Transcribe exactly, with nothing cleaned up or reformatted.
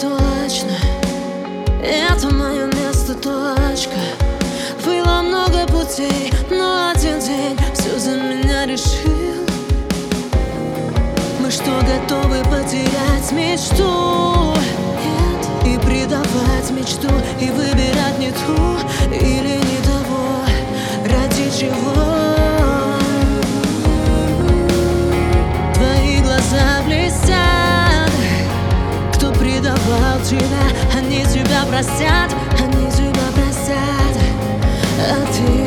точно, это мое место, точка. Было много путей, но один день все за меня решил. Мы что, готовы потерять мечту и предавать мечту, и выбирать не ту или не того, ради чего? Твои глаза блестят. Кто предавал тебя, они тебя простят, они тебя простят. А ты